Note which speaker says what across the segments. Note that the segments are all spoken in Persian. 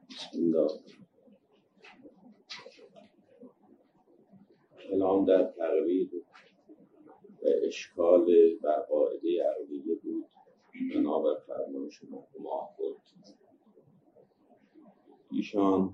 Speaker 1: بسم الله. کلام در تقریر و اشکال بر قاعده عقلیه بود بنابر فرمایش مرحوم آخوند. ایشان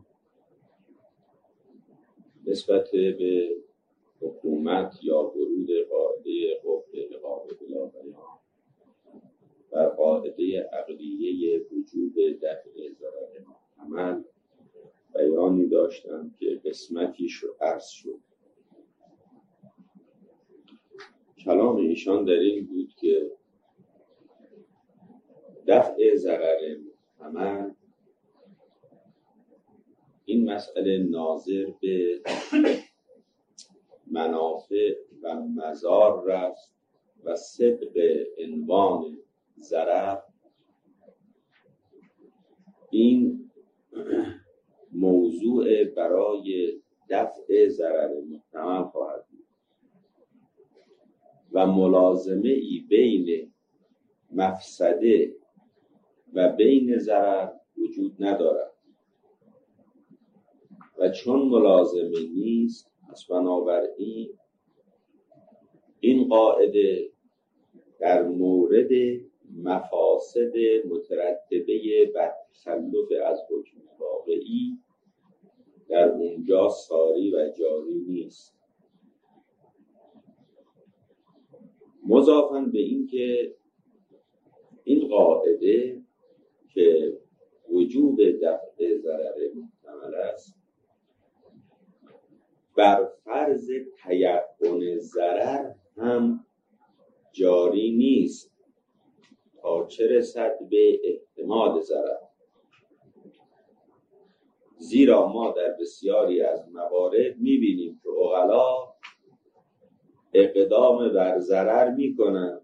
Speaker 1: نسبت به حکومت یا ورود قاعده قوه اقامه بلا بیان بر قاعده عقلیه وجوب دفع ضرر محتمل بیانی داشتند که قسمتیش رو عرض شد. کلام ایشان در این بود که دفع ضرر محتمل این مسئله ناظر به منافع و مضار رفت و صدق عنوان ضرر این موضوع برای دفع ضرر محتمل خواهد بود و ملازمه ای بین مفسده و بین ضرر وجود ندارد و چون ملازمه نیست پس بنابراین این قاعده در مورد مفاسد مترتبه بر تخلف از حکم واقعی در اونجا ساری و جاری نیست. مضافاً به این که این قاعده که وجوب دفع ضرر محتمل است بر فرض تیقن ضرر هم جاری نیست تا چه رسد به احتمال ضرر، زیرا ما در بسیاری از موارد می‌بینیم که عقلا اقدام بر ضرر می‌کنند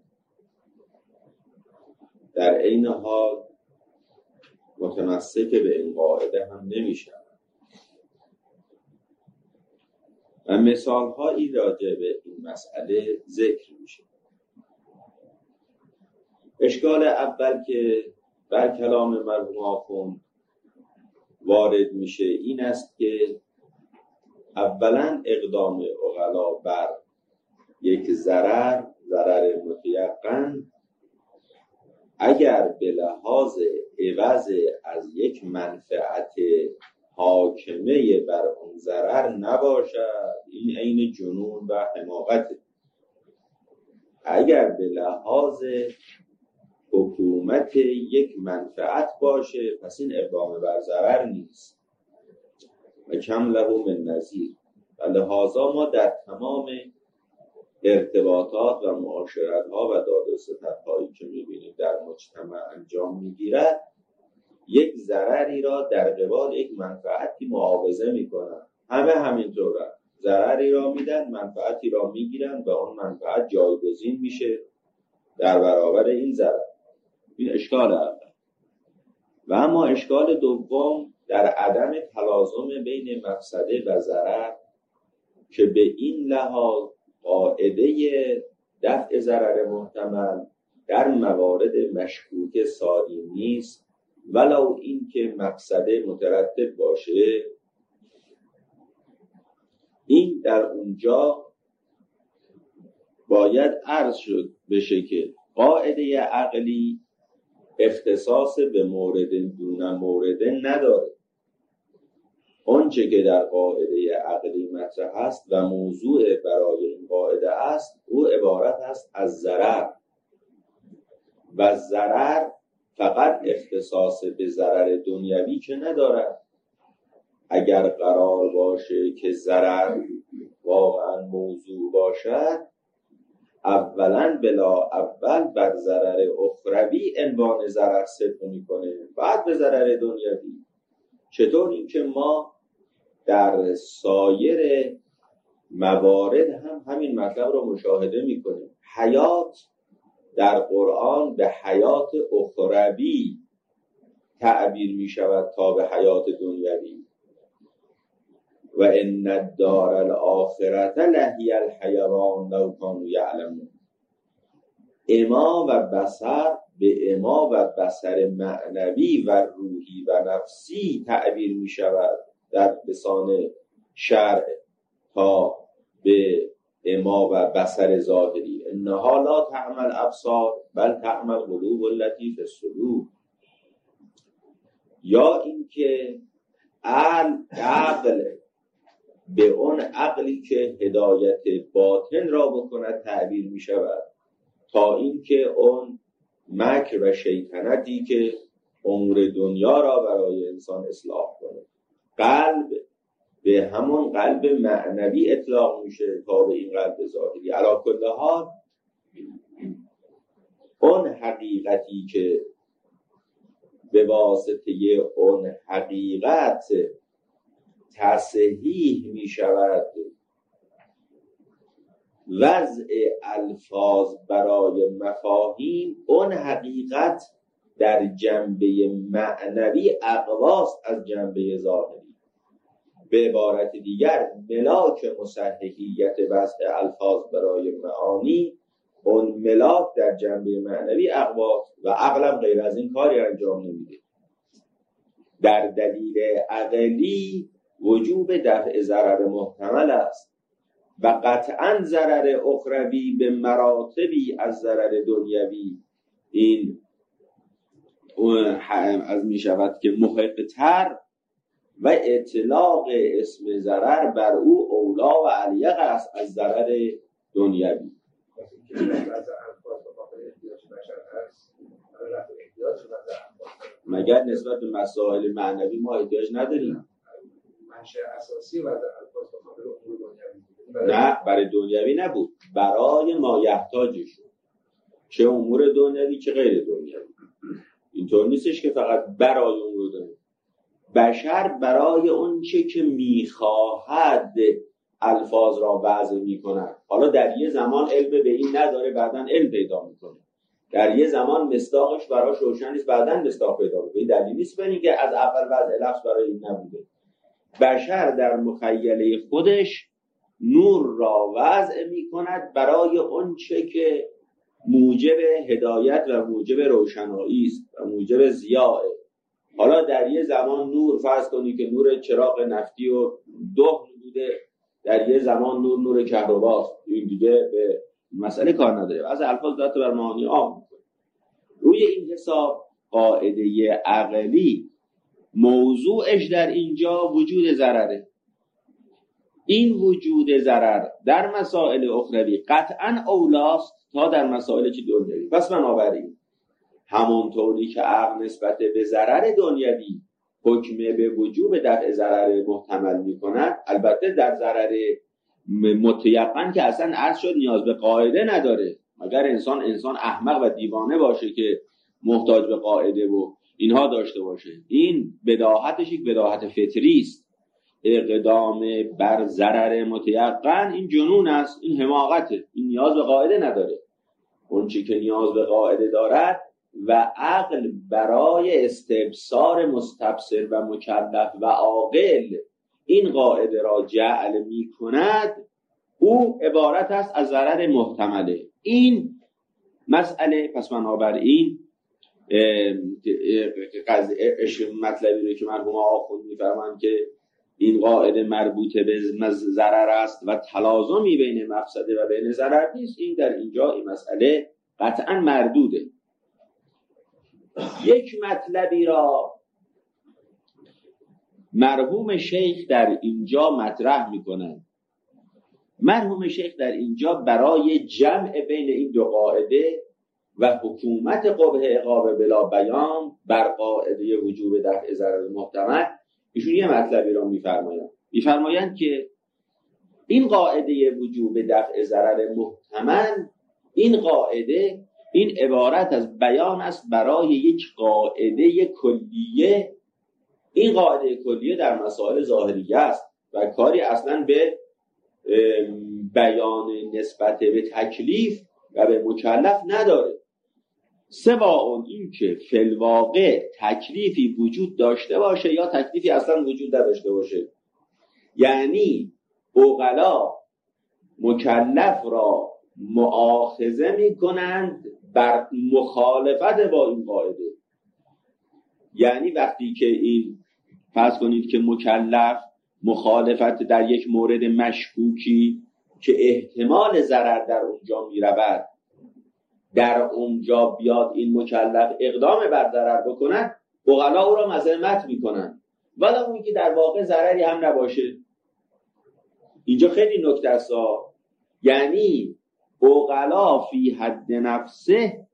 Speaker 1: در عین حال متمسک به این قاعده هم نمی‌شوند. و مثال‌هایی راجع به این مسئله ذکر میشه. اشکال اول که بر کلام مرحوم آخوند وارد میشه این است که اولا اقدام عقلا بر یک ضرر متیقن اگر به لحاظ عوض از یک منفعت حاکمه بر اون ضرر نباشد، این عین جنون و حماقت. اگر به لحاظ حکومت یک منفعت باشه پس این اقدام بر ضرر نیست و کم له من نظیر. و لحاظا ما در تمام ارتباطات و معاشرت ها و داد و ستد هایی که میبینیم در مجتمع انجام میگیرد یک ضرری را در قبال یک منفعتی معاوضه میکنن. همه همینطوره، ضرری را میدن منفعتی را میگیرن و اون منفعت جایگزین میشه در برابر این ضرر. این اشکال اول. و اما اشکال دوم در عدم تلازم بین مفسده و ضرر که به این لحاظ قاعده دفع ضرر محتمل در موارد مشکوک ساری نیست ولو این که مفسده مترتب باشه. این در اونجا باید عرض شد بشه که قاعده عقلی اختصاص به مورد دون مورد نداره. آنچه که در قاعده عقلی مطرح است و موضوع برای این قاعده است او عبارت است از ضرر و ضرر فقط اختصاص به ضرر دنیوی که ندارد. اگر قرار باشه که ضرر واقعا موضوع باشد اولا بلا اول بر ضرر اخروی عنوان ضرر صدق میکنه بعد به ضرر دنیوی. چطور این که ما در سایر موارد هم همین مطلب رو مشاهده میکنیم. حیات در قرآن به حیات اخروی تعبیر میشود تا به حیات دنیوی. و ان الدار الاخرة لهی الحیوان لو کانوا یعلمون. اما و بصر به اما و بصر معنوی و روحی و نفسی تعبیر می شود در لسان شرع تا به اما و بصر ظاهری. انها لا تعمل ابصار بل تعمل قلوب التي فی الصدور. یا اینکه عقل به اون عقلی که هدایت باطن را بکند تعبیر می شود تا اینکه اون مکر و شیطنتی که امور دنیا را برای انسان اصلاح کنه. قلب به همون قلب معنوی اطلاق میشه تا به این قلب ظاهری. علی کل حال اون حقیقتی که به واسطه اون حقیقت تصحیح می شود وضع الفاظ برای مفاهیم، اون حقیقت در جنبه معنوی اقواست از جنبه ظاهری. به عبارت دیگر ملاک مصححیت وضع الفاظ برای معانی، اون ملاک در جنبه معنوی اقواست و عقلم غیر از این کاری انجام نمیده. در دلیل عقلی وجوب دفع ضرر محتمل است و قطعا ضرر اخروی به مراتبی از ضرر دنیوی این از می شود که محق‌تر و اطلاق اسم ضرر بر او اولا و علیق است از ضرر دنیوی. مگر نسبت به مسائل معنوی ما احتیاج نداریم؟
Speaker 2: منشأ اساسی وضع الفاظ بخاطر امور دنیوی.
Speaker 1: نه، برای دنیوی نبود، برای ما یحتاجش، چه امور دنیوی چه غیر دنیوی. اینطور نیستش که فقط برای امور دنیوی. بشر برای اون چه که میخواهد الفاظ را وضع میکند. حالا در یه زمان علم به این نداره، بعداً علم پیدا میکنه. در یه زمان مصداقش براش روشن نیست، بعداً مصداق پیدا میکنه. این دلیل نیست ببینید که از اول وضع لفظ برای این نبوده. بشر در مخیله خودش نور را وضع میکند برای اون چه که موجب هدایت و موجب روشنایی است و موجب ضیاء. حالا در یه زمان نور فرض کنید که نور چراغ نفتی و دهن بوده، در یه زمان نور کهرباست. این دیگه به مسئله کار نداره. از الفاظ ذات بر معانی عام میکنه. روی این حساب قاعده عقلی موضوعش در اینجا وجود ضرره. این وجود ضرر در مسائل اخروی قطعاً اولاست تا در مسائل چه دنیوی. پس بنابراین همونطوری که عقل نسبت به ضرر دنیوی حکم به وجوب دفع ضرر محتمل می‌کند، البته در ضرر متیقن که اصلا عرض شد نیاز به قاعده نداره، مگر انسان احمق و دیوانه باشه که محتاج به قاعده و اینها داشته باشه. این بداهتش یک بداهت فطری است. اقدام بر ضرر متیقن این جنون است، این حماقته. این نیاز به قاعده نداره. اون چی که نیاز به قاعده دارد و عقل برای استبصار مستبصر و مکلف و عاقل این قاعده را جعل می کند، او عبارت است از ضرر محتمله. این مسئله پس بنابراین مطلبی رو که مرحوم آخوند می‌فرمایند که این قاعده مربوط به ضرر است و تلازمی بین مفسده و بین ضرر نیست، این در اینجا این مسئله قطعا مردوده. یک مطلبی را مرحوم شیخ در اینجا مطرح میکنند. مرحوم شیخ در اینجا برای جمع بین این دو قاعده و حکومت قبح عقاب بلا بیان بر قاعده وجوب دفع ضرر محتمل ایشون یه مطلبی را میفرمایند که این قاعده وجوب دفع ضرر محتمل، این قاعده این عبارت از بیان است برای یک قاعده کلیه. این قاعده کلیه در مسائل ظاهریه است و کاری اصلا به بیان نسبت به تکلیف و به مکلف نداره، سواء این که فی الواقع تکلیفی وجود داشته باشه یا تکلیفی اصلا وجود نداشته باشه. یعنی عقلا مکلف را مؤاخذه می کنند بر مخالفت با این قاعده. یعنی وقتی که این فرض کنید که مکلف مخالفت در یک مورد مشکوکی که احتمال ضرر در اونجا میرود، در اونجا بیاد این مکلف اقدام بر ضرر بکنن، عقلا او را مذمت میکنن ولی اون که در واقع ضرری هم نباشه. اینجا خیلی نکته است. یعنی عقلا فی حد نفسه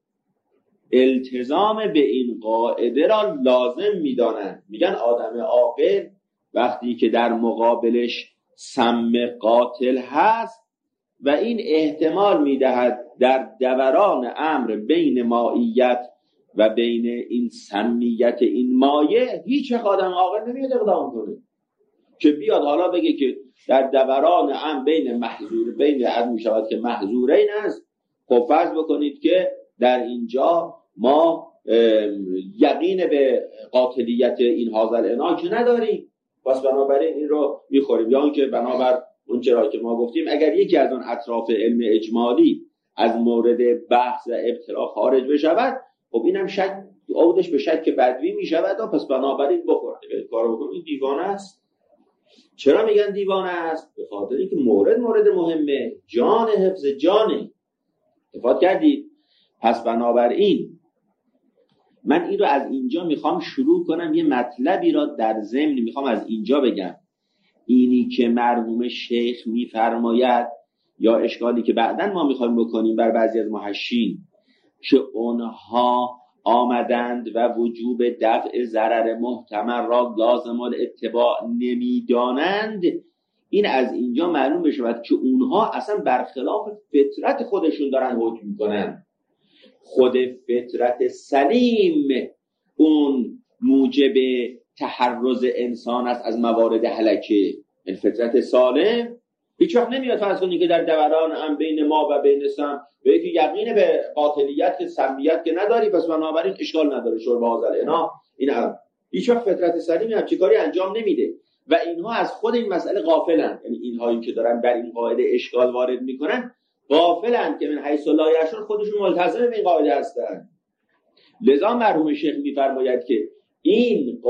Speaker 1: التزام به این قاعده را لازم میدانند. میگن آدم عاقل وقتی که در مقابلش سم قاتل هست و این احتمال میدهد در دوران امر بین مائیت و بین این سمیت این مایه، هیچ آدم عاقل نمیاد اقدام کنه که بیاد حالا بگه که در دوران امر بین عدم میشود که محظورین است. خب فرض بکنید که در اینجا ما یقین به قاتلیت این حاضر انا که نداریم، پس بنابراین این رو میخوریم. یا اینکه بنابر اون چرا که ما گفتیم اگر یکی از اون اطراف علم اجمالی از مورد بحث و ابتلا خارج بشود، خب اینم شک عودش به شک بدوی میشود و پس بنابراین بخورد کارو بکنیم. این دیوانه است. چرا میگن دیوانه است؟ به خاطر اینکه مورد مهمه، جان، حفظ جانه. اتفاق کردید؟ پس بنابراین من این رو از اینجا میخوام شروع کنم، یه مطلبی را در ضمن میخوام از اینجا بگم. اینی که مرحوم شیخ میفرماید یا اشکالی که بعداً ما میخوایم بکنیم بر بعضی از محشین که اونها آمدند و وجوب دفع ضرر محتمل را لازم الاتباع نمیدانند، این از اینجا معلوم بشود که اونها اصلا برخلاف فطرت خودشون دارن حکم میکنن. خود فطرت سلیم اون موجب تحرز انسان است از موارد هلکه. فطرت سالم هیچ وقت نمیاد فرض کنی که در دوران هم بین ما و بین سم به یکی یقین به قاتلیت که سمیت که نداری پس بنابراین اشکال نداره شرب حاضر اینا. این هیچ وقت فطرت سلیمی هم چیکاری انجام نمیده و اینها از خود این مسئله غافلن. یعنی اینهایی که دارن بر این قاعده اشکال وارد میکنن غافلن که من حیث لا یشعرون خودشون ملتزم به این قاعده هستن. لذا مرحوم شیخ میفرماید که این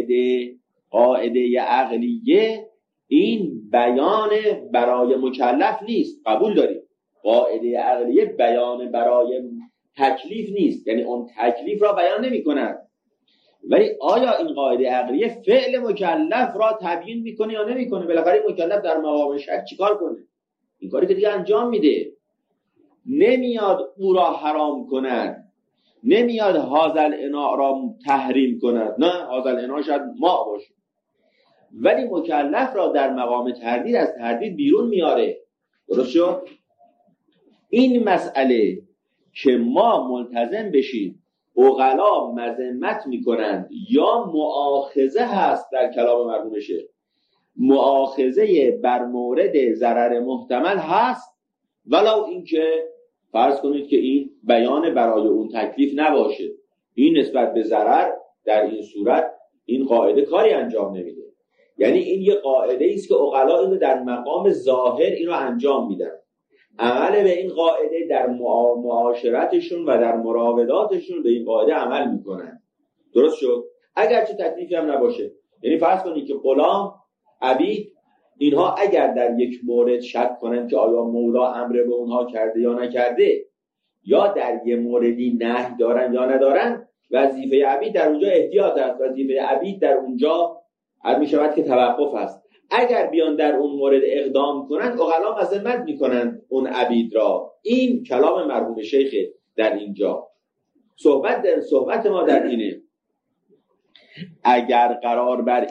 Speaker 1: قاعده عقلیه این بیان برای مکلف نیست. قبول داریم قاعده عقلیه بیان برای تکلیف نیست، یعنی اون تکلیف را بیان نمی کند. ولی آیا این قاعده عقلیه فعل مکلف را تبیین میکنه یا نمیکنه؟ بالاخره مکلف در مقام شک چیکار کنه؟ این کاری که دیگه انجام میده. نمیاد او را حرام کند، نمیاد حاضر انا را تحریم کند. نه، حاضر انا شاید ما باشه ولی مکلف را در مقام تردید از تردید بیرون میاره. درست شد؟ این مسئله که ما ملتزم بشیم عقلا مذمت میکنند یا مؤاخذه هست در کلام مرحوم شیخ، مؤاخذه بر مورد ضرر محتمل هست ولو اینکه فرض کنید که این بیان برای اون تکلیف نباشه. این نسبت به ضرر در این صورت این قاعده کاری انجام نمیده. یعنی این یه قاعده است که عقلا اینو در مقام ظاهر اینو انجام میدن. عمل به این قاعده در معاشرتشون و در مراوداتشون به این قاعده عمل میکنن. درست شد؟ اگرچه تکلیفی هم نباشه. یعنی فرض کنید که غلام، عبید، اینها اگر در یک مورد شک کنن که آیا مولا امر به اونها کرده یا نکرده یا در یه موردی نهی دارن یا ندارن، وظیفه عبید در اونجا احتیاط است. وظیفه عبید در اونجا می شود که توقف است. اگر بیان در اون مورد اقدام کنند عقلا مذمت میکنند اون عبید را. این کلام مرحوم شیخ در اینجا. صحبت ما در اینه اگر قرار بر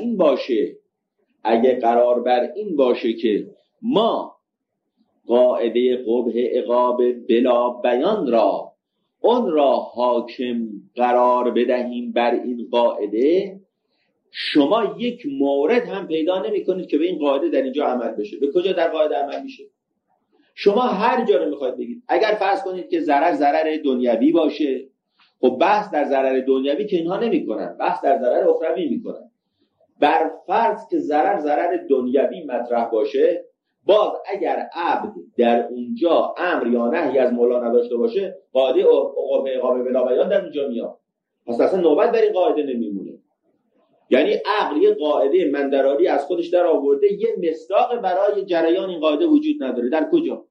Speaker 1: این باشه که ما قاعده قبح عقاب بلا بیان را اون را حاکم قرار بدهیم بر این قاعده، شما یک مورد هم پیدا نمی کنید که به این قاعده در اینجا عمل بشه. به کجا در قاعده عمل میشه؟ شما هر جا رو میخواید بگید. اگر فرض کنید که ضرر دنیوی باشه، خب بحث در ضرر دنیوی که اینها نمی کنن، بحث در ضرر اخروی میکنن. بر فرض که ضرر دنیوی مطرح باشه، باز اگر عبد در اونجا امر یا نهی از مولا نداشته باشه، قاعده قبح عقاب بلا بیان در اونجا میاد. پس اصلا نوبت در این قاعده نمیمونه. یعنی عقل یه قاعده مندراری از خودش در آورده، یه مصداق برای جریان این قاعده وجود نداره. در کجا؟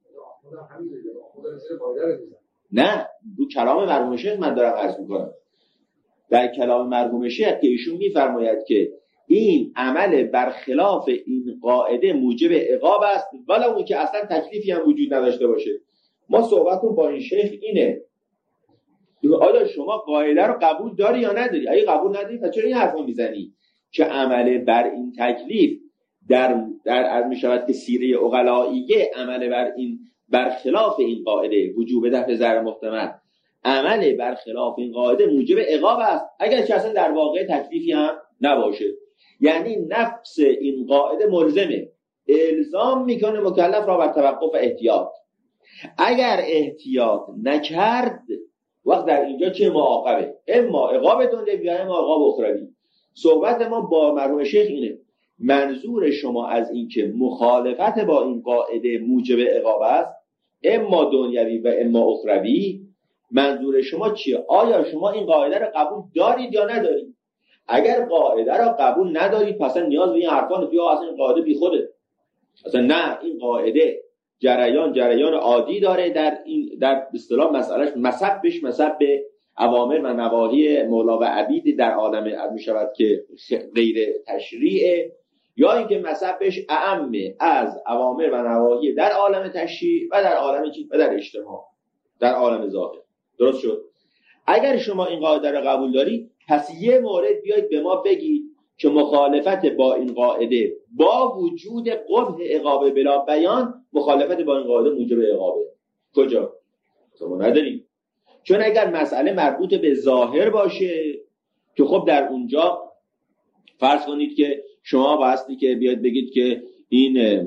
Speaker 1: نه، رو کلام مرحوم شیخ من دارم عرض میکنم. در کلام مرحوم شیخ که ایشون میفرماید که این عمل برخلاف این قاعده موجب عقاب است، ولو اون که اصلا تکلیفی هم وجود نداشته باشه. ما صحبتون با این شیخ اینه، آیا شما قاعده رو قبول داری یا نداری؟ اگه قبول نداری پس چرا این حرفو میزنی که عمل بر این تکلیف در عرض میشود که سیره عقلائیه عمل بر این برخلاف این قاعده وجوب دفع ضرر محتمل، عمل برخلاف این قاعده موجب عقاب است اگر که اصلا در واقع تکلیفی هم نباشه. یعنی نفس این قاعده ملزمه، الزام میکنه مکلف را بر توقف احتیاط. اگر احتیاط نکرد وقت در اینجا چه معاقبه؟ اما عقاب دنیوی یا اما عقاب اخروی. صحبت ما با مرحوم شیخ اینه، منظور شما از این که مخالفت با این قاعده موجب عقاب است، اما دنیوی و اما اخروی، منظور شما چیه؟ آیا شما این قاعده رو قبول دارید یا ندارید؟ اگر قاعده را قبول ندارید پس نیاز به این حرفان بیا اصلا این قاعده بی خوده. اصلا نه، این قاعده جریان عادی داره. در اصطلاح مسئلهش مسبش به اوامر و نواهی مولا و عبید در عالم میشود که غیر تشریعه، یا اینکه مسبش اعم از اوامر و نواهی در عالم تشریع و در عالم چی و در اجتماع، در عالم ظاهر. درست شد؟ اگر شما این قاعده رو قبول دارید پس یه مورد بیاید به ما بگید که مخالفت با این قاعده با وجود قبح عقاب بلا بیان، مخالفت با این قاعده موجب عقابه. کجا؟ شما نداریم. چون اگر مسئله مربوط به ظاهر باشه که خب در اونجا فرض کنید که شما بایستی که بیاید بگید که این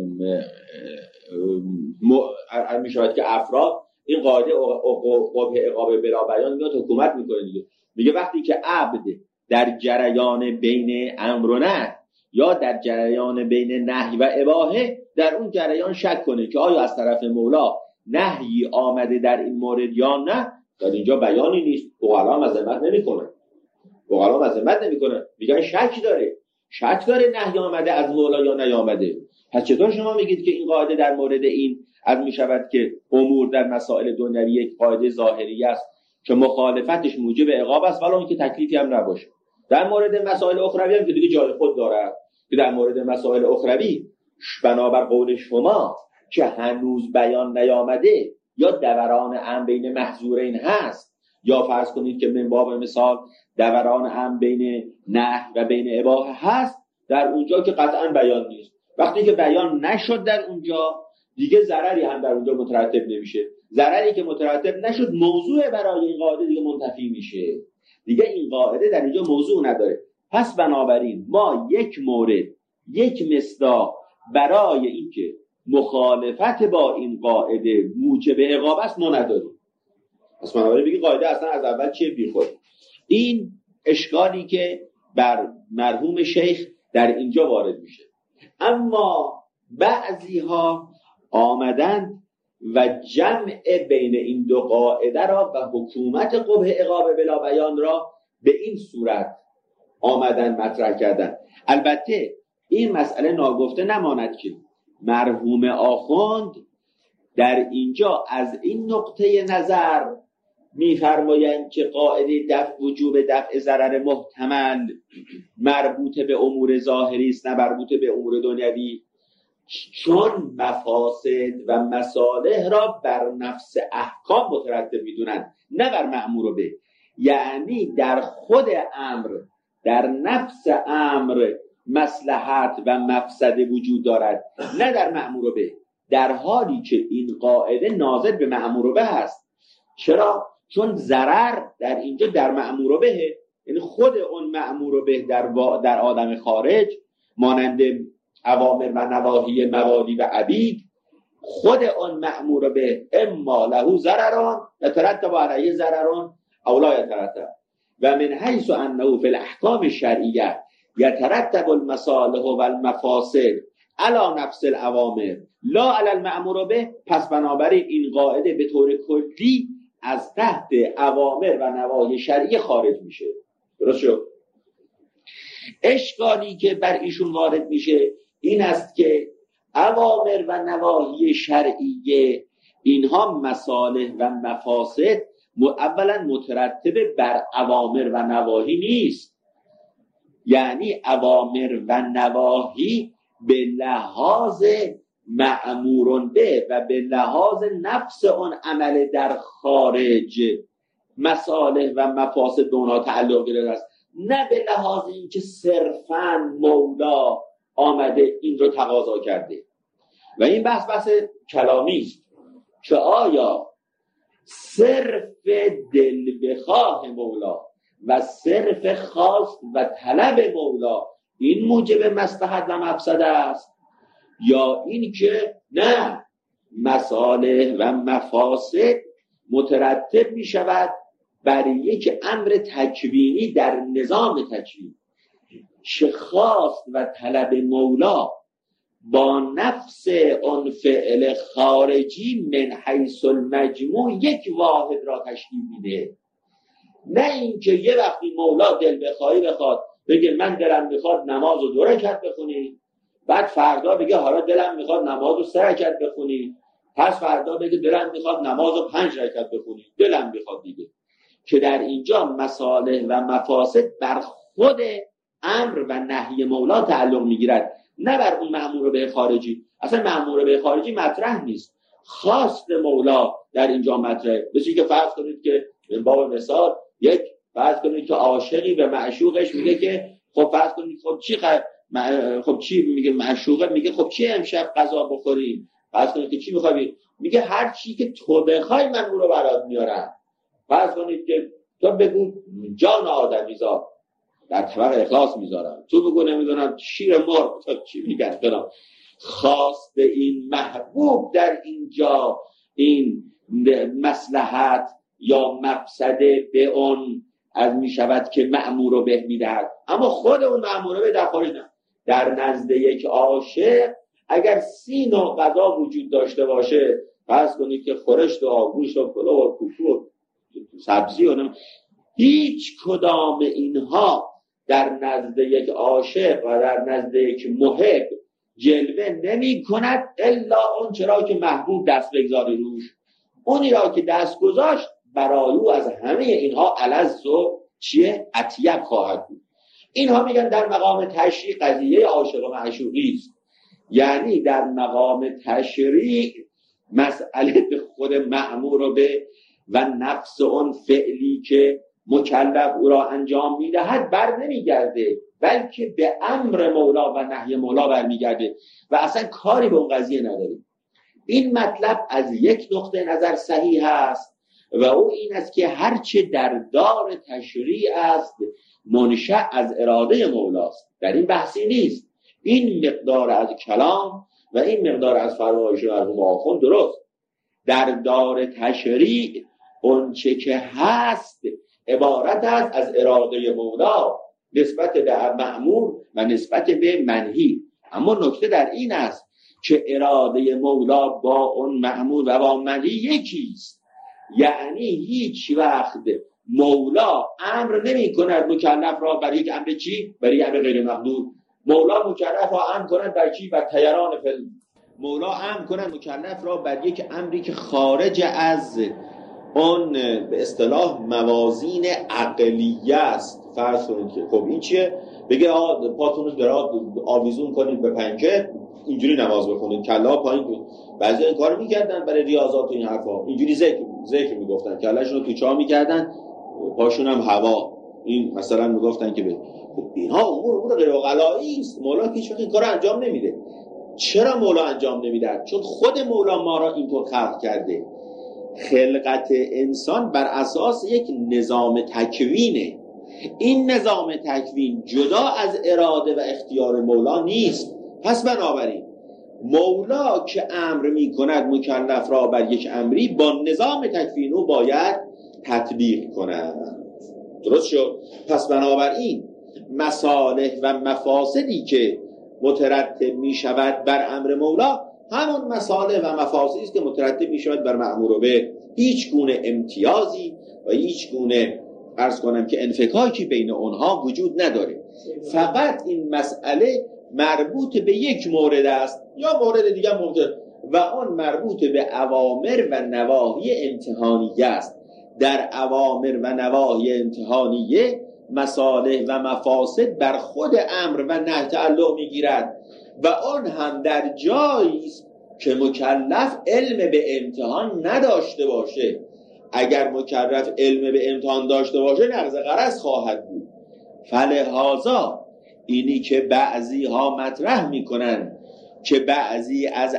Speaker 1: میشود که افراد این قاعده قبح عقاب بلا بیان میاد حکومت میکنه دیگه. میگه وقتی که عبد در جریان بین امر و نهی یا در جریان بین نهی و اباحه در اون جریان شک کنه که آیا از طرف مولا نهی آمده در این مورد یا نه، در اینجا بیانی نیست. عقلا مذمت نمیکنه، میگن شک داره نهی آمده از مولا یا نیامده. پس چطور شما میگید که این قاعده در مورد این از میشود که امور در مسائل دنیوی یک قاعده ظاهری است که مخالفتش موجب عقاب است ولی اون که تکلیفی هم نباشه؟ در مورد مسائل اخروی هم که دیگه جای خود داره، که در مورد مسائل اخروی بنابر قول شما که هنوز بیان نیامده یا دوران امر بین محظورین هست، یا فرض کنید که من باب مثال دوران امر بین نهی و بین اباحه هست، در اونجا که قطعا بیان نیست. وقتی که بیان نشد در اونجا دیگه ضرری هم در اونجا مترتب نمیشه. ضرری که مترتب نشد موضوع برای این قاعده دیگه منتفی میشه. دیگه این قاعده در اینجا موضوع نداره. پس بنابراین ما یک مورد، یک مصداق برای اینکه مخالفت با این قاعده موجب عقاب است ما نداریم. پس بنابراین بگی قاعده اصلا از اول چیه بیخود. این اشکالی که بر مرحوم شیخ در اینجا وارد میشه. اما بعضی ها آمدن و جمع بین این دو قاعده را و حکومت قبح عقاب بلا بیان را به این صورت آمدن مطرح کردن. البته این مسئله ناگفته نماند که مرحوم آخوند در اینجا از این نقطه نظر می‌فرمایند که قاعده وجوب دفع ضرر محتمل مربوط به امور ظاهری است نه مربوط به امور دنیوی، چون مفاسد و مصالح را بر نفس احکام مترتب می‌دونند نه بر مأمور به. یعنی در خود امر، در نفس امر مصلحت و مفسده وجود دارد نه در مأمور به، در حالی که این قاعده ناظر به مأمور به است. چرا؟ چون ضرر در اینجا در مأمور به، یعنی خود اون مأمور به در آدم خارج مانند اوامر و نواهی موالی و عبید، خود اون مأمور به اما له ضرران یترتب علیه ضرران او لا یترتب و من حیث انه فی الاحکام الشرعیه یترتب المصالح و المفاسد علی نفس الاوامر لا علی المأمور به. پس بنابراین این قاعده به طور کلی از تحت اوامر و نواهی شرعی خارج میشه. درست شد؟ اشکالی که بر ایشون وارد میشه این است که اوامر و نواهی شرعی اینها مصالح و مفاسد اولا مترتب بر اوامر و نواهی نیست. یعنی اوامر و نواهی به لحاظ مأمورون به و به لحاظ نفس اون عمل در خارج مصالح و مفاسد به اونها تعلق گرفته است، نه به لحاظ اینکه صرفاً مولا آمده این رو تقاضا کرده. و این بحث کلامی است که آیا صرف دل بخواه مولا و صرف خواست و طلب مولا این موجب مصلحت و مفسد است، یا این که نه، مصالح و مفاسد مترتب می شود بر یک امر تکوینی در نظام تکوینی که خواست و طلب مولا با نفس اون فعل خارجی من حیث المجموع یک واحد را تشکیل میده. نه اینکه یه وقتی مولا دل بخواهی بخواد بگه من دلم میخواد نماز رو 2 رکعت بخونی، بعد فردا بگه حالا دلم میخواد نماز رو 3 رکعت بخونی، پس فردا بگه دلم میخواد نماز رو 5 رکعت بخونی، دلم میخواد دیگه. که در اینجا مصالح و مفاسد بر خود امر و نهی مولا تعلق میگیرد، نه بر اون مأمور به خارجی. اصلا مأمور به خارجی مطرح نیست، خواست مولا در اینجا مطرحه. بسید که فرض کنید که من باب مثال فرض کنید که عاشقی به معشوقش میگه که خب فرض کنید خب چی میگه معشوقه، میگه خب چی امشب غذا بخوریم؟ فرض کنید که چی میخوای؟ میگه هر چی که تو بخوای من اون رو برات میارم. فرض کنید که تو بگو جان آدمیزاد در طبق اخلاص میذارم، تو بگو نمیدونم شیر مرغ، تو چی میگن فلان. خواست این محبوب در اینجا این مصلحت یا مفسده به اون از میشود که مأمور به میدهد، اما خود اون مأمور به در خارج نه. در نزد یک عاشق اگر 30 نوع غذا وجود داشته باشه، فرض کنید که خورشت و آگوشت و پلو و کوچو و سبزی و هیچ کدام اینها در نزد یک عاشق و در نزد یک محب جلوه نمی کند الا اون چرا که محبوب دست بگذاری روش. اونی را که دست گذاشت برای او از همه اینها الذ و چیه اطیب خواهد بود. اینها میگن در مقام تشریع قضیه عاشق و معشوقی است. یعنی در مقام تشریع مسئله به خود مأمور به و نفس اون فعلی که مکلف او را انجام میدهد بر نمیگرده، بلکه به امر مولا و نهی مولا برمیگرده و اصلا کاری به اون قضیه نداریم. این مطلب از یک نقطه نظر صحیح است و او این است که هرچه در دار تشریع است منشأ از اراده مولاست. در این بحثی نیست. این مقدار از کلام و این مقدار از فرمایش مرحوم آخوند درست. در دار تشریع اون چه که هست عبارت است از اراده مولا نسبت به مأمور و نسبت به منهی. اما نکته در این است که اراده مولا با اون مأمور و با منهی یکیست. یعنی هیچ وقت مولا امر نمی کند مکلف را برای یک امر چی؟ برای یک امر غیر مقدور. مولا مکلف را امر کند برای چی؟ بر طیران فل. مولا امر کند مکلف را برای یک امری که خارج از اون به اصطلاح موازین عقلیه است. فرض کنید که خب این چیه؟ بگه پاتون رو درات آویزون کنید به پنکه اینجوری نماز بخونید، کلا پایین کنید. بعضی این کارو میکردن برای ریاضات و این حرفا، اینجوری ذکر میگفتن، کلاشون رو تو چاه میکردن، پاشون هم هوا. این مثلا میگفتن که خب اینها امور غیر عقلایی است، مولا هیچ وقت این کارو انجام نمیده. چرا مولا انجام نمیده؟ چون خود مولا ما را اینطور خلق کرده. خلقت انسان بر اساس یک نظام تکوینه. این نظام تکوین جدا از اراده و اختیار مولا نیست. پس بنابراین مولا که امر می کند مکلف را بر یک امری با نظام تکوین او باید تطبیق کند. درست شد؟ پس بنابراین مصالح و مفاسدی که مترتب می شود بر امر مولا همون مصالح و مفاسدی است که مترتب می شود بر مأمور به. هیچ گونه امتیازی و هیچ گونه عرض کنم که انفکاکی بین اونها وجود نداره. فقط این مسئله مربوط به یک مورد است یا مورد دیگه ممکن و آن مربوط به اوامر و نواهی امتحانیه است. در اوامر و نواهی امتحانیه مصالح و مفاسد بر خود امر و نهی تعلق میگیرد و آن هم در جایی است که مکلف علم به امتحان نداشته باشه. اگر مکلف علم به امتحان داشته باشه نقض غرض خواهد بود. فلهذا اینی که بعضی ها مطرح میکنن که بعضی از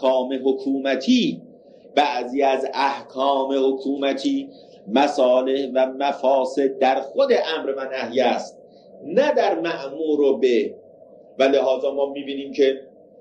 Speaker 1: احکام حکومتی مصالح و مفاسد در خود امر و نهی است نه در مأمور به، و لهذا ما میبینیم که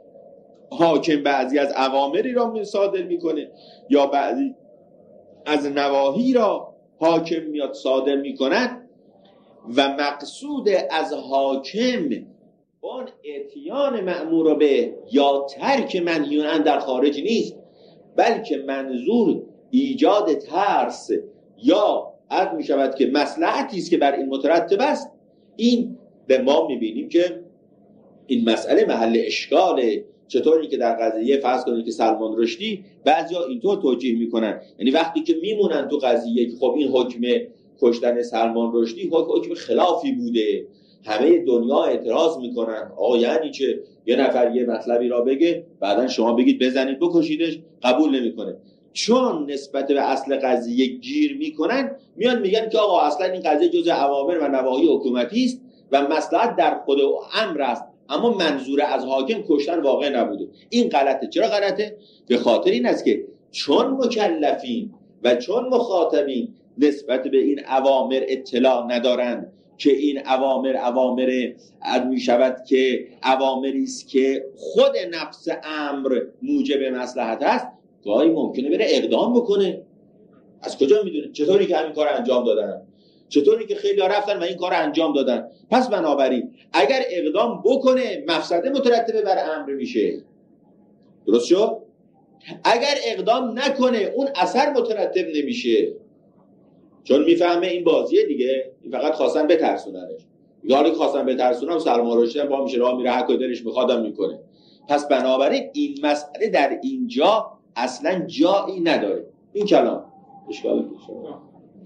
Speaker 1: حاکم بعضی از اوامری را صادر میکنه یا بعضی از نواهی را حاکم میاد صادر میکنن و مقصود از حاکم اون اتیان مأمور به یا ترک منهی عنه در خارج نیست، بلکه منظور ایجاد ترس یا عد می شود که مصلحتی است که بر این مترتب است. این به ما میبینیم که این مسئله محل اشکاله. چطوری که در قضیه فرض کنید که سلمان رشدی بعضیا اینطور توجیه میکنن، یعنی وقتی که میمونن تو قضیه که خب این حکم کشتن سلمان رشدی حکم خلافی بوده، همه دنیا اعتراض میکنن آقا یعنی چه یه نفر یه مطلبی را بگه بعدن شما بگید بزنید بکشیدش، قبول نمیکنه. چون نسبت به اصل قضیه گیر میکنن میان میگن که آقا اصلا این قضیه جزء اوامر و نواهی حکومتی است و مصلحت در خود امر است، اما منظور از حاکم کشتن واقع نبوده. این غلطه. چرا غلطه؟ به خاطر این است که چون مکلفین و چون مخاطبین نسبت به این اوامر اطلاع ندارند که این اوامر می شود که اوامری است که خود نفس امر موجب مصلحت است، گاهی ممکنه بره اقدام بکنه. از کجا میدونه؟ چطوری که همین کار انجام دادن، چطوری که خیلی ها رفتن و این کار انجام دادن. پس بنابراین اگر اقدام بکنه مفسده مترتبه بر امر میشه. درست شد؟ اگر اقدام نکنه اون اثر مترتب نمیشه، چون میفهمه این بازیه دیگه، این فقط خواستن بترسوننش. یاری خواستن بترسونن سلمان رشدی با میشه راه میره هر کاری دلش میخوادم میکنه. پس بنابراین این مسئله در اینجا اصلا جایی نداره. این کلام اشکال میشه.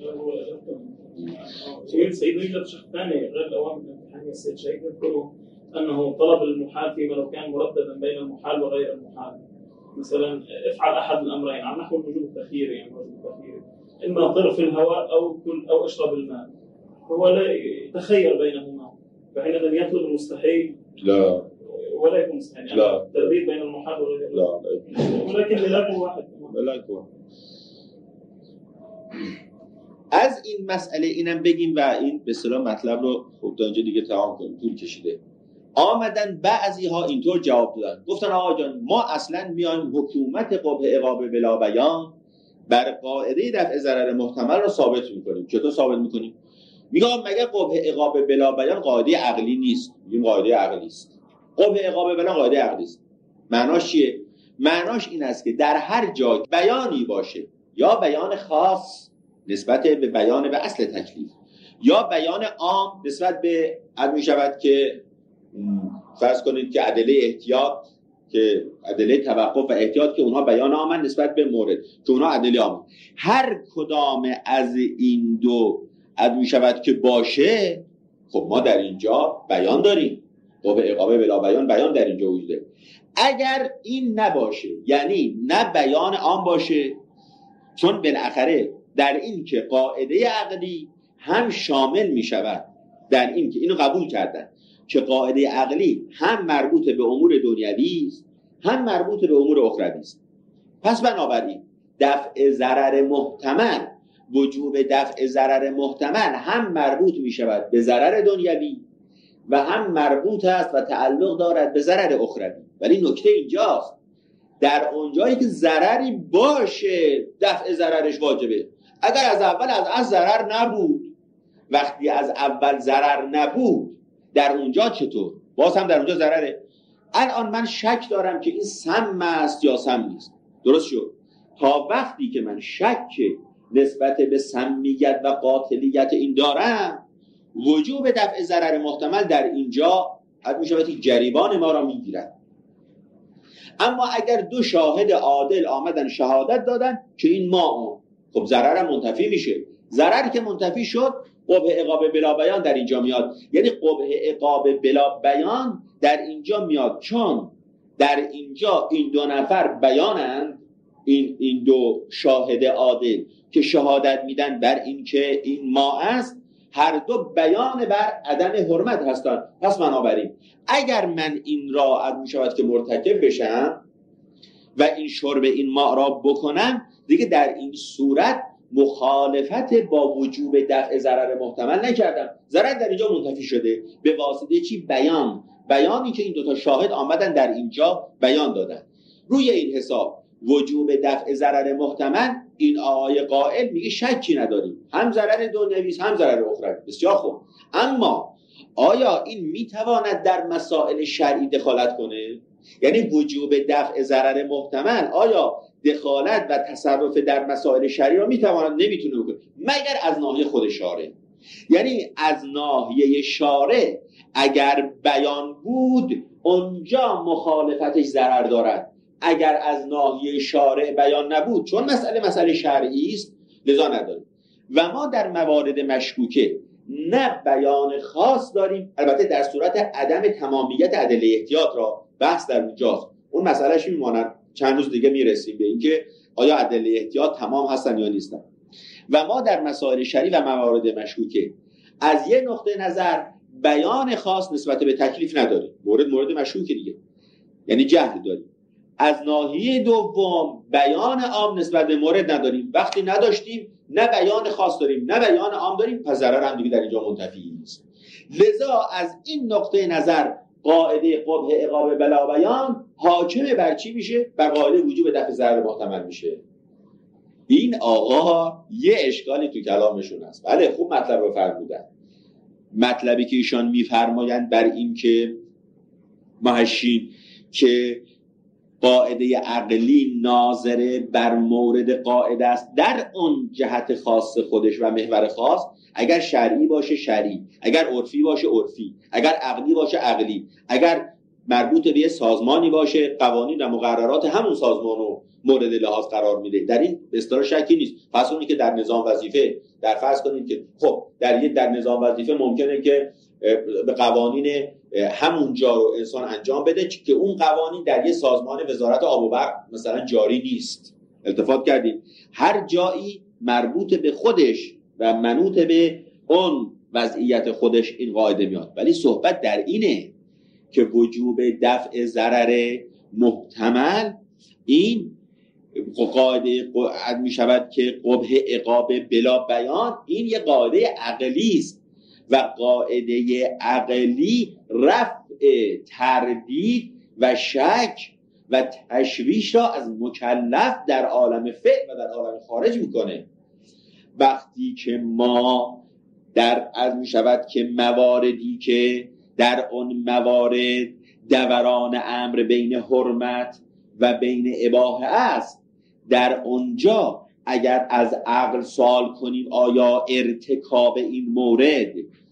Speaker 3: سيدنا يوجد شق ثاني غير الأوامر الامتحانية السيد شيخ يذكر أنه طلب المحال فيما لو كان مرددا بين المحال وغير المحال. مثلا افعل أحد الأمرين على نحو الوجوب التخييري، يعني الوجوب التخييري إما طر في الهواء أو اشرب الماء، هو لا يتخير بينهما، فحينئذ يطلب المستحيل
Speaker 1: لا
Speaker 3: ولا يكون مستحيل، يعني
Speaker 1: لا
Speaker 3: الترديد بين المحال وغير
Speaker 1: لا
Speaker 3: ولكن للاكو واحد
Speaker 1: از این مسئله اینم بگیم و این به اصطلاح مطلب رو خب تا اینجا دیگه تمام کنیم، طول کشیده. آمدن بعضی ها اینطور جواب دادن، گفتن آقا جان ما اصلا میایم حکومت قبح عقاب بلا بیان بر قاعده دفع ضرر محتمل رو ثابت میکنیم. چطور ثابت میکنیم؟ میگم مگه قبح عقاب بلا بیان قاعده عقلی نیست؟ میگیم قاعده عقلی است. قبح عقاب بلا قاعده عقلی است. معناش چیه؟ معناش این است که در هر جا بیانی باشه، یا بیان خاص نسبت به بیان به اصل تکلیف، یا بیان عام نسبت به می شود که فرض کنید که ادله احتیاط که ادله توقف و احتیاط که اونها بیان عامن نسبت به مورد که اونها ادله عامن، هر کدام از این دو می شود که باشه، خب ما در اینجا بیان داریم. قبح عقاب بلا بیان در اینجا وجوده. اگر این نباشه، یعنی نه بیان عام باشه، چون بالاخره در این که قاعده عقلی هم شامل می شود، در این که اینو قبول کردن که قاعده عقلی هم مربوط به امور دنیوی است هم مربوط به امور اخروی است. پس بنابراین دفع ضرر محتمل، وجوب دفع ضرر محتمل هم مربوط می شود به ضرر دنیوی و هم مربوط است و تعلق دارد به ضرر اخروی. ولی نکته اینجاست، در اونجایی که ضرری باشه دفع ضررش واجبه. اگر از اول از ضرر نبود، وقتی از اول ضرر نبود در اونجا چطور؟ باز هم در اونجا ضرره. الان من شک دارم که این سم است یا سم نیست. درست شد؟ تا وقتی که من شک نسبت به سمیت و قاتلیت این دارم، وجوب دفع ضرر محتمل در اینجا حد می شود جریبان ما را می گیرد. اما اگر دو شاهد عادل آمدن شهادت دادن که این ما، خب ضرر منتفی میشه. ضرری که منتفی شد، قبح عقاب بلا بیان در اینجا میاد. یعنی قبح عقاب بلا بیان در اینجا میاد، چون در اینجا این دو نفر بیانند، این دو شاهد عادل که شهادت میدن بر این که این ما است، هر دو بیان بر عدم حرمت هستند. پس بنابراین اگر من این را از میشود که مرتکب بشم و این شرب این ماء را بکنم، دیگه در این صورت مخالفت با وجوب دفع ضرر محتمل نکردم. ضرر در اینجا منتفی شده به واسطه چی؟ بیانی که این دوتا شاهد آمدن در اینجا بیان دادن. روی این حساب وجوب دفع ضرر محتمل، این آقای قائل میگه شکی نداریم، هم ضرر دو نویس هم ضرر اخروی. بسیار خوب، اما آیا این میتواند در مسائل شرعی دخالت کنه؟ یعنی وجوب دفع ضرر محتمل آیا دخالت و تصرف در مسائل شرعی را میتواند؟ نمیتونه بکنه مگر از ناحیه خود شارع. یعنی از ناحیه شارع اگر بیان بود اونجا مخالفتش ضرر دارد، اگر از ناحیه شارع بیان نبود، چون مسئله شرعی است، لذا نداریم. و ما در موارد مشکوکه نه بیان خاص داریم، البته در صورت عدم تمامیت ادله احتیاط را بحث در اونجاست، اون مسئلهش میماند، چند روز دیگه میرسیم به اینکه آیا ادله احتیاط تمام هستن یا نیستن. و ما در مسائل شرعی و موارد مشکوکه از یه نقطه نظر بیان خاص نسبت به تکلیف نداریم، مورد مشکوکه دیگه، یعنی جهل داریم. از ناحیه دوم بیان عام نسبت به مورد نداریم. وقتی نداشتیم نه بیان خاص داریم نه بیان عام داریم، پس ضرر هم دیگه در اینجا منتفی نیست. لذا از این نقطه نظر قاعده قبح عقاب بلا بیان حاکم بر چی میشه؟ بر قاعده وجوب دفع ضرر محتمل میشه. این آقا یه اشکالی تو کلامشون هست. بله خوب مطلب رو فرمودن. مطلبی که ایشان میفرمایند بر این که محشین که قاعده عقلی ناظر بر مورد قاعده است در اون جهت خاص خودش و محور خاص، اگر شرعی باشه شرعی، اگر عرفی باشه عرفی، اگر عقلی باشه عقلی، اگر مربوط به سازمانی باشه قوانین و مقررات همون سازمان رو مورد لحاظ قرار میده. در این به اصطلاح شکی نیست. پس اونی که در نظام وظیفه در فرض کنید که خب در نظام وظیفه ممکنه که به قوانین همون جا رو انسان انجام بده که اون قوانین در یه سازمان وزارت آب و برق مثلا جاری نیست. التفات کردیم هر جایی مربوط به خودش و منوط به اون وضعیت خودش این قاعده میاد. ولی صحبت در اینه که وجوب دفع ضرر محتمل این قاعده می شود که قبح عقاب بلا بیان، این یه قاعده عقلی است و قاعده عقلی رفع تردید و شک و تشویش را از مکلف در عالم فعل و در عالم خارج میکنه. وقتی که ما از می شود که مواردی که در اون موارد دوران امر بین حرمت و بین اباحه است، در اونجا اگر از عقل سوال کنیم آیا ارتکاب این مورد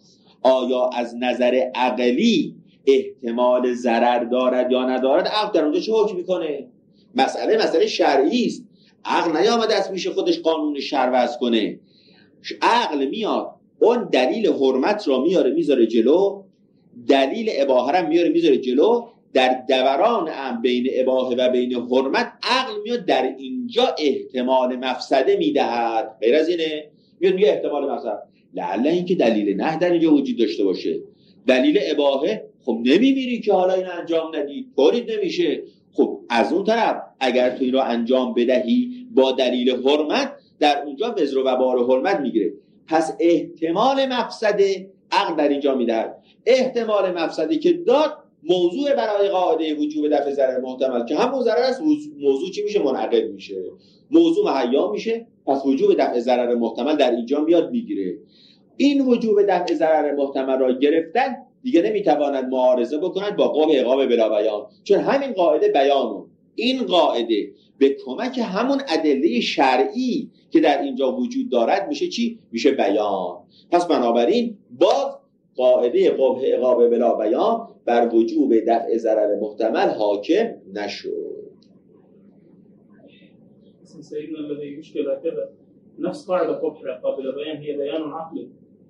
Speaker 1: آیا از نظر عقلی احتمال ضرر دارد یا ندارد، عقل در اونجا چه حکم میکنه؟ مسئله شرعی است. عقل نیامده از پیش خودش قانون شرع وضع کنه. عقل میاد اون دلیل حرمت را میذاره جلو، دلیل اباحه را میذاره جلو. در دوران هم بین اباحه و بین حرمت عقل میاد در اینجا احتمال مفسده میدهد. غیر از اینه میگه احتمال مفسده، لعل این که دلیل نه در اینجا وجود داشته باشه. دلیل اباحه خب نمیمیری که حالا این انجام ندی، طوریت نمیشه. خب از اون طرف اگر تو این رو انجام بدهی با دلیل حرمت، در اونجا وزر و وبار حرمت میگیره. پس احتمال مفسده عقل در اینجا میدهد. احتمال مفسدی که داد موضوع برای قاعده وجوب دفع ضرر محتمل که همون ضرر است، موضوع چی میشه؟ منعقد میشه، موضوع مهیا میشه. پس وجوب دفع ضرر محتمل در اینجا میاد میگیره. این وجوب دفع ضرر محتمل را گرفتن دیگه نمیتواند معارضه بکند با قوم عقاب بلا بیان، چون همین قاعده بیانون، این قاعده به کمک همون ادله شرعی که در اینجا وجود دارد میشه چی؟ میشه بیان. پس بنابراین باز قاعده قبح عقاب بلا بیان بر وجوب دفع ضرر محتمل حاکم نشد.
Speaker 3: سيدنا الذي يشكل كذا نفس قاعدة قبح عقاب بلا بيان هي بيان عقلي.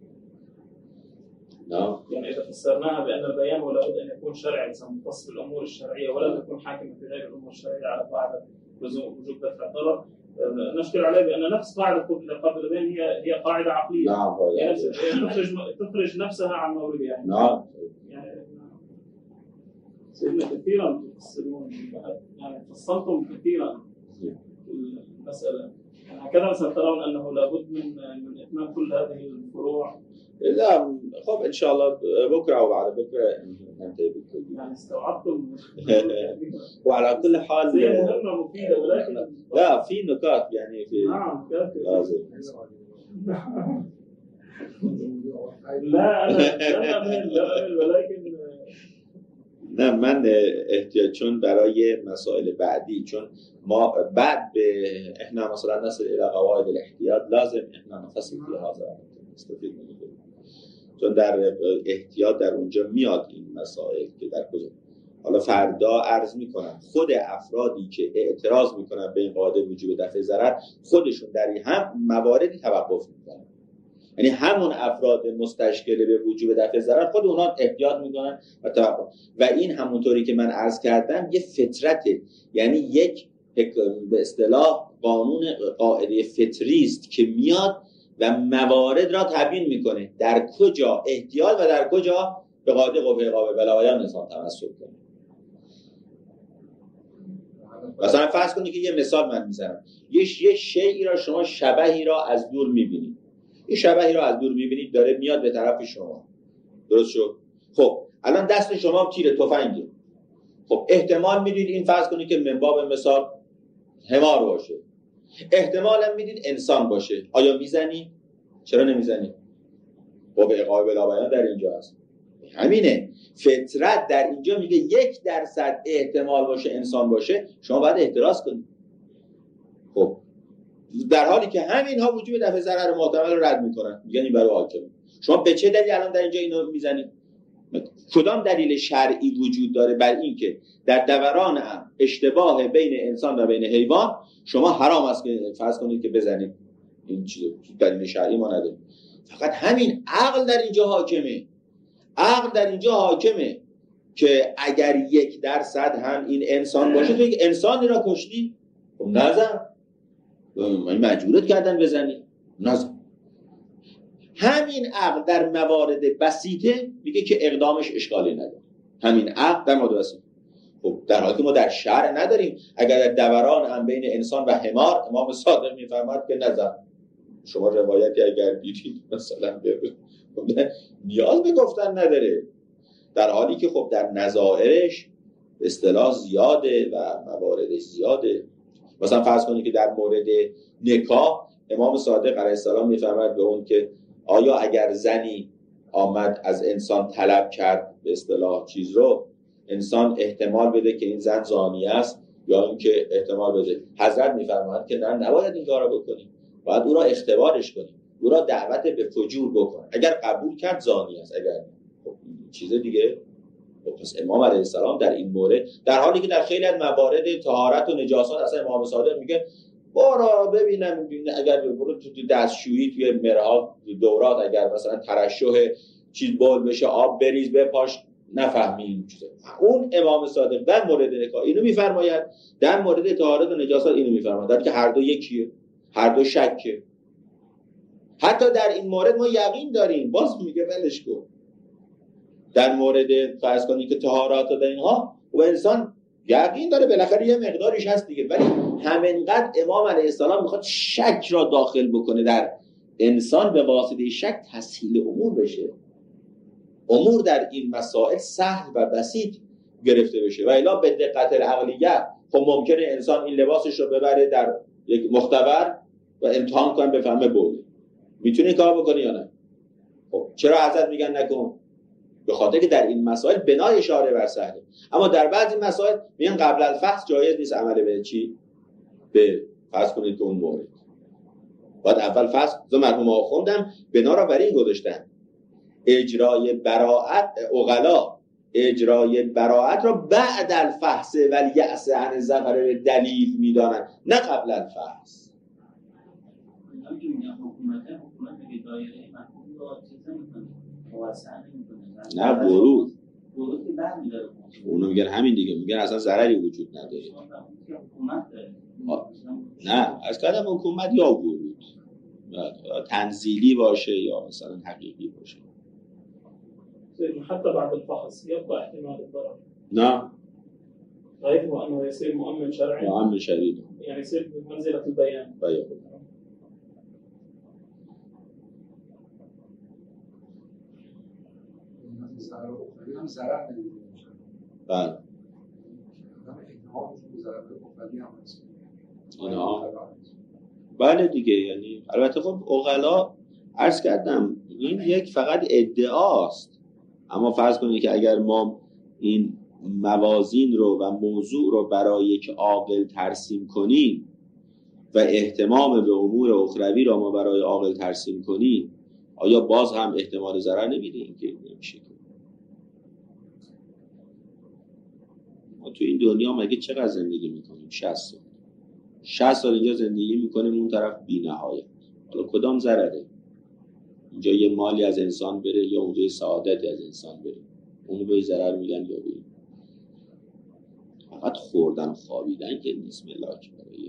Speaker 1: نعم.
Speaker 3: يعني إذا فسرناها بأن البيان ولا بد أن يكون شرعي مختص بالأمور الشرعية ولا تكون حاكمة في غير الأمور الشرعية على قاعدة وجوب دفع الضرر، نشكل عليه بأن نفس قاعدة قبح عقاب بلا بيان هي قاعدة عقلية.
Speaker 1: نعم.
Speaker 3: يعني تخرج نفسها عن موردها.
Speaker 1: نعم.
Speaker 3: يعني سيدنا كثيرا تفسرون، يعني فصلتم كثيرا المسألة. يعني هكذا سترون أنه لابد من إتمام كل هذه الفروع.
Speaker 1: لا خب إن شاء الله بكرة أو بعد بكرة ننتهي بالكل.
Speaker 3: يعني استوعبتم.
Speaker 1: وعلى كل حال
Speaker 3: هي مهمة مفيدة، ولكن
Speaker 1: لا في نكات يعني في
Speaker 3: نعم
Speaker 1: لازم.
Speaker 3: لا أنا لا أمل ولكن
Speaker 1: نه من احتیاط چون برای مسائل بعدی، چون ما بعد به احنا مثلا نصل الى قواعد الاحتیاط لازم احنا نفصل فی هذا استفید می‌کنیم، چون در احتیاط در اونجا میاد این مسائل که در کجا. حالا فردا عرض میکنم خود افرادی که اعتراض میکنن به این قاعده وجوب دفع ضرر خودشون در این هم مواردی توقف میکنن، یعنی همون افراد مستشکل به وجوب دفع ضرر خود اونها احتیاط میکنن و توقف. و این همونطوری که من عرض کردم یه فطرته، یعنی یک به اصطلاح قانون قاعده فطری است که میاد و موارد را تبیین میکنه در کجا احتیاط و در کجا به قاعده قبح عقاب بلا بیان انسان تمسک کنه. مثلا فرض کنید که یه مثال من میزنم، یه شیئی را شما شبحی را از دور میبینید، این شبحی را از دور میبینید داره میاد به طرف شما، درست شد؟ خب الان دست شما تیر تفنگه، خب احتمال میدید این فرض کنید که من باب مثال حمار باشه، احتمال هم میدید انسان باشه، آیا میزنید؟ چرا نمیزنید؟ قبح عقاب بلا بیان در اینجا هست. همینه، فطرت در اینجا میگه 1% احتمال باشه انسان باشه شما باید اعتراض کنید. خب در حالی که همینها وجوب دفع ضرر محتمل رو رد میکنن، میگن این برای حاکم. شما به چه دلیل الان در اینجا اینو میزنید؟ کدام دلیل شرعی وجود داره بر این که در دوران اشتباه بین انسان و بین حیوان شما حرام است که فرض کنید که بزنید؟ این چیز دلیل شرعی ما نداره، فقط همین عقل در اینجا حاکمه. عقل در اینجا حاکمه که اگر 1% هم این انسان باشه تو یک انسانی را کشتی، خب نزن، مجبورت کردن بزنی، نزن. همین عقل در موارد بسیطه میگه که اقدامش اشکالی نداره، همین عقل در موارد بسیطه. خب در حالی که ما در شرع نداریم، اگر در دوران هم بین انسان و حمار امام صادق میفرماد که نزن. شما روایتی اگر دیدید مثلا نیاز به گفتن نداره، در حالی که خب در نظائرش اصطلاح زیاده و مواردش زیاده. مثلا فرض کنید که در مورد نکاح امام صادق علیه السلام میفرماید به اون که آیا اگر زنی آمد از انسان طلب کرد به اصطلاح چیز رو، انسان احتمال بده که این زن زانی است یا اینکه احتمال بده، حضرت میفرماید که نه، نباید این کارو بکنی، باید او را اختبارش کنی، او را دعوت به فجور بکن، اگر قبول کرد زانی است، اگر خب چیز دیگه. پس امام علیه السلام در این مورد، در حالی که در خیلی از موارد طهارت و نجاست اصلا امام صادق میگه برو ببینم اگر برو تو دستشویی توی مرحاض دورات اگر مثلا ترشح چیز بول بشه آب بریز بپاش، نفهمیم چیزا. اون امام صادق در مورد نکاح اینو میفرماید، در مورد طهارت و نجاست اینو میفرماید، در که هر دو یکیه، هر دو شکه. حتی در این مورد ما یقین داریم، باز میگه ولش کن. در مورد فرض کنید که طهارت و اینها و انسان یقین داره بالاخره یه مقداریش هست دیگه، ولی همینقدر امام علیه السلام میخواد شک را داخل بکنه در انسان، به واسطه شک تسهیل امور بشه، امور در این مسائل سهل و بسیط گرفته بشه. و الا به دقت العقلیه خب ممکنه انسان این لباسش رو ببره در یک مختبر و امتحان کنه بفهمه بود میتونه کار بکنه یا نه. خب چرا حضرت میگن نکن؟ به خاطر که در این مسائل بنای اشاره بر سهله. اما در بعضی مسائل میگن قبل الفحص جایز نیست عمل به چی؟ به فرض کنید که اون مورد باید اول فحص. مرحوم آخوندم بنا را بر این گذاشتن اجرای براءت عقلا اجرای براءت را بعد الفحص ولی یأس عن ظفر دلیل میدانند نه قبل الفحص.
Speaker 4: اینا که میگن حکومت میگه دایره محکوم رو چیزا میکنه موسع نمیکنه
Speaker 1: نه ورود
Speaker 4: که بعد میداره
Speaker 1: اونو میگن همین دیگه، میگن اصلا ضرری وجود نداره.
Speaker 4: حکومت داره
Speaker 1: نه از کدام حکومت یا ورود تنزیلی باشه یا مثلا حقیقی باشه.
Speaker 3: حتى بعد الفحص يبقى احتمال الضرر.
Speaker 1: نعم.
Speaker 3: غيره أنه يصير مؤمن شرعي.
Speaker 1: مؤمن شرعي.
Speaker 3: يعني يصير بمنزلة البيان.
Speaker 1: بيان.
Speaker 2: هم ضرر نمی‌کنه.
Speaker 1: بله. بله دیگه، یعنی البته خب عقلا عرض کردم این یک فقط ادعاست، اما فرض کنید که اگر ما این موازین رو و موضوع رو برای یک عاقل ترسیم کنیم و اهتمام به امور اخروی رو ما برای عاقل ترسیم کنیم، آیا باز هم احتمال ضرر نمیدیم؟ که نمیشه. ما تو این دنیا مگه چقدر زندگی میکنیم؟ 60 سال اینجا زندگی میکنیم، اون طرف بی نهایت. حالا کدام ضرره؟ اینجا یه مالی از انسان بره یا اونجا یه سعادتی از انسان بره، اونو به ضرر میگن یا به فقط خوردن و خوابیدن که نیست ملاک برای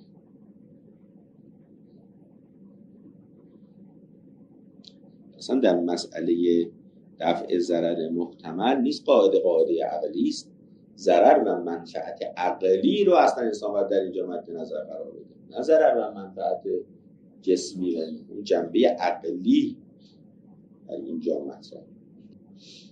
Speaker 1: اصلا در مسئله دفع ضرر محتمل نیست. قاعده عقلی است. ضرر و منفعت عقلی رو اصلا انسان باید در اینجا مد نظر قرار بده، نه ضرر و منفعت جسمی و اون جنبه عقلی در اینجا مطرح.